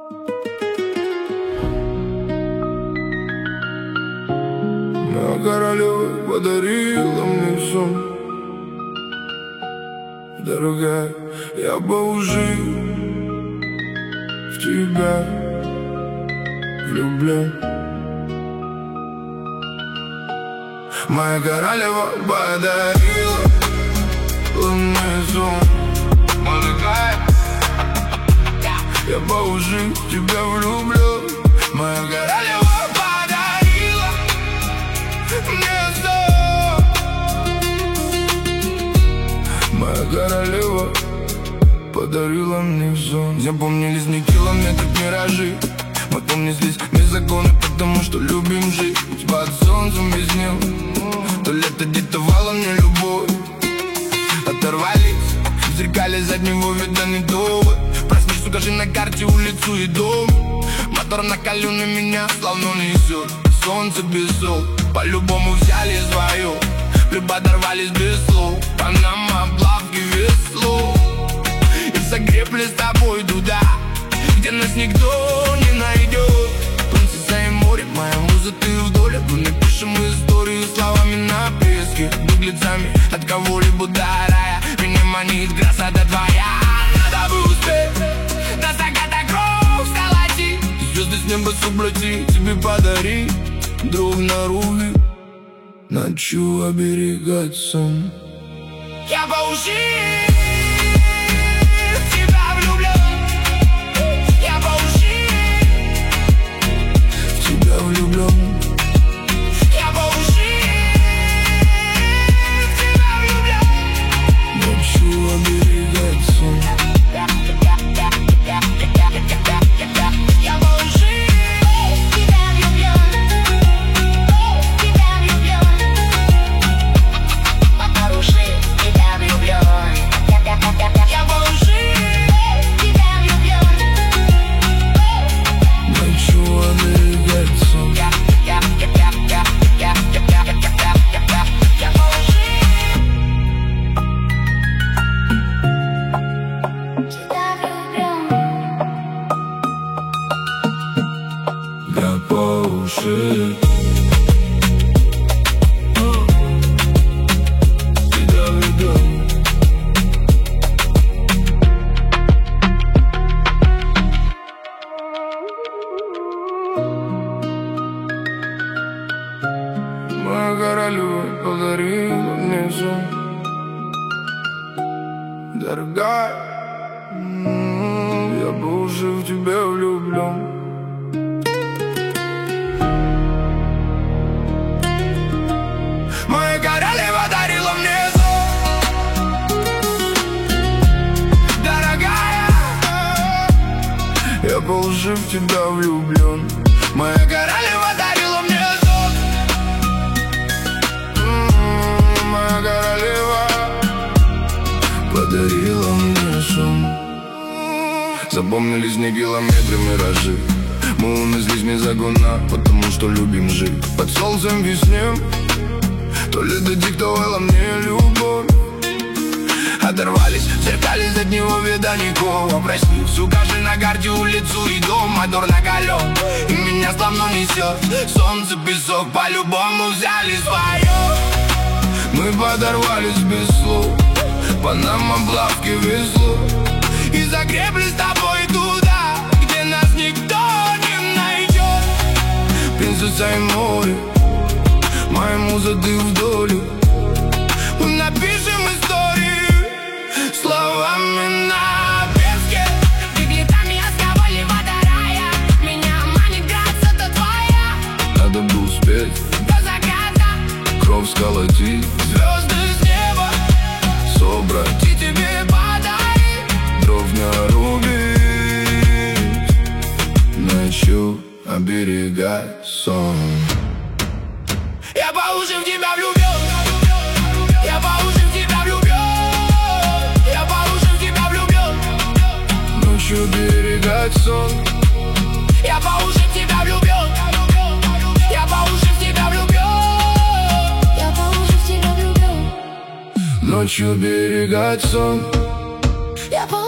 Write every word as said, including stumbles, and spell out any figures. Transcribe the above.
Моя королева подарила мне сон. Дорогая, я был жив в тебя влюблен. Моя королева подарила мне сон. Дорогая, я был жив в тебя влюблен. Моя королева подарила мне сон. Моя королева подарила мне сон. Запомнились не километры, миражи. Мы помнились без закона, потому что любим жить под солнцем без днем. То лето диктовало мне любовь. Оторвались в зеркале заднего вида не довод. Проснись, укажи на карте улицу и дом. Мотор накаленный меня словно несет. Солнце без сол, по-любому взяли свое. Либо дорвались без слов. Панама, плавки, весло. И загребли с тобой туда, где нас никто не найдет. Принцесса и море, моя муза, ты в доле. Мы напишем историю словами на песке, беглецами от кого-либо до рая. Меня манит красота твоя. Надо бы успеть до заката кровь сколотить, звезды с неба суплати, тебе подари друг на руки, ночью оберегать сон. Я по уши в тебя влюблен. Я по уши в тебя влюблен. Я по уши в тебя влюблен. Ночью оберегать сон. Я по уши в тебя влюблен. Тебя влюблен. По уши в тебя влюблен. Я по уши в тебя влюблен. Ночью оберегать сон. Я по уши тебя влюблен. Я по уши тебя влюблен. Моя королева подарила мне сон. Дорогая, м-м, я был уже в тебя влюблен. Моя королева дарила мне сон. Дорогая, я был уже в тебя влюблен. Моя королева дарила мне сон. М-м, моя королева подарила мне сон. Запомнились не километры, миражи. Мы унеслись не за гона, потому что любим жить под солнцем весне. То ли диктовала мне любовь. Оторвались, зеркали заднего вида никого. Проснись, укажи на карте улицу и дом. Мотор накален, и меня словно несет. Солнце, песок, по-любому взяли свое. Мы подорвались без слов. Панама, плавки, весло. И загребли с тобой туда, где нас никто не найдет. Принцесса и море, моя муза, ты в доле. Мы напишем истории словами на песке, беглецами от рая. Меня манит красота твоя. Надо бы успеть до заката кровь сколотить, звезды с неба собрать и тебе подарить дров нарубить, ночью оберегать сон. Я по уши в тебя влюблен. Я по уши в тебя влюблен. Я по уши в тебя влюблен. Ночью оберегать сон. Я по уши в тебя влюблен. Я по уши в тебя влюблен. Я по уши в тебя влюблен. Ночью оберегать сон. Я по